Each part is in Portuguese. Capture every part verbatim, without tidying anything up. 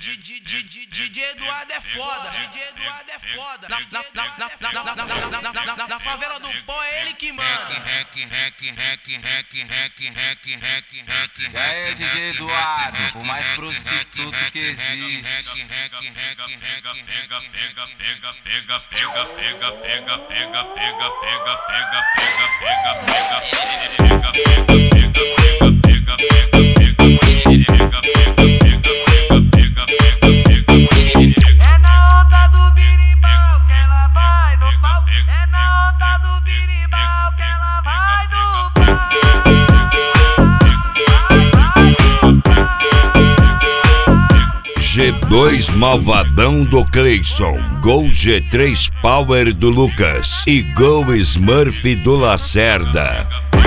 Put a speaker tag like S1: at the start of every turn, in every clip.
S1: D J Eduardo é foda, D J Eduardo é foda. Na, na, na, na, na, na, na, na, na, na favela do pó é ele que manda.
S2: E aí, D J Eduardo, o mais prostituto que existe.
S3: Pega, pega, pega, pega, pega, pega, pega, pega, pega, pega, pega, pega, pega, pega, pega, pega, pega, pega,
S4: é na onda do birimbau que ela vai no pau. É na onda do birimbau que ela vai no pau.
S5: G dois Malvadão do Cleison, Gol G três Power do Lucas e Gol Smurf do Lacerda.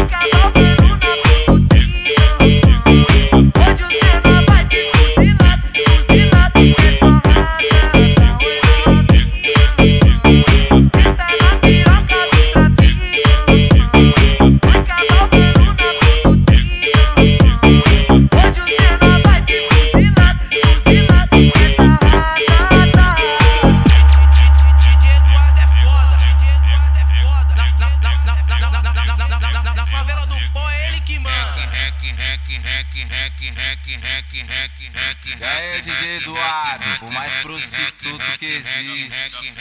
S1: Na favela do pó é ele que manda.
S2: E aí, D J Eduardo, o mais prostituto que existe.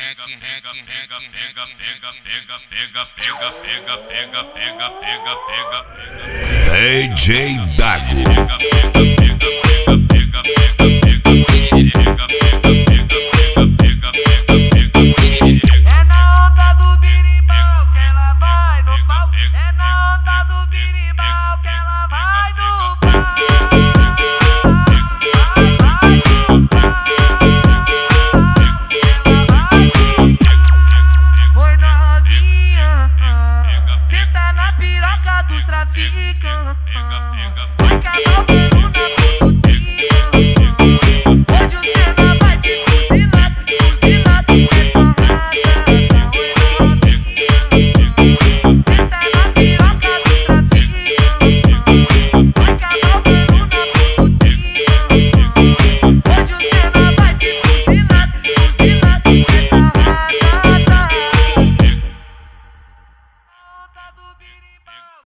S5: D J Dago.
S4: É na onda do birimbau que ela vai no pau. É na onda do birimbau que ela vai no pau. Oi novinha, senta na piroca dos traficantes.